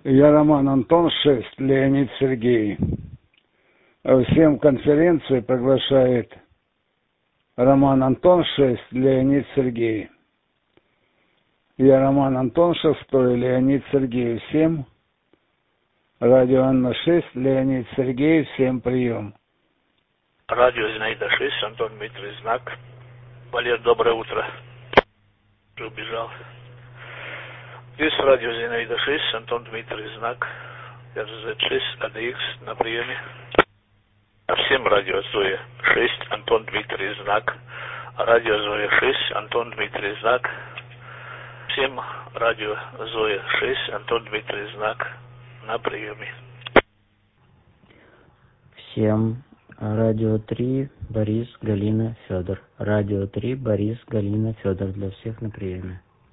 Я Роман Антон, 6, Леонид Сергей. Всем конференции приглашает Роман Антон, 6, Леонид Сергей. Я Роман Антон, 6, Леонид Сергей. Всем радио Анна 6, Леонид Сергей, всем прием. Радио Зинаида 6, Антон Дмитрий, знак. Валер, доброе утро. Убежал. Здесь радио Зинаида 6, Антон Дмитрий, знак. РЗ6, АДХ на приеме. Всем радио Зоя 6, Антон Дмитрий, знак. Радио Зоя 6, Антон Дмитрий, знак. Всем радио Зоя 6, Антон Дмитрий, знак. На приеме. Всем радио 3, Борис, Галина, Федор. Радио 3, Борис, Галина, Федор. Для всех на приеме.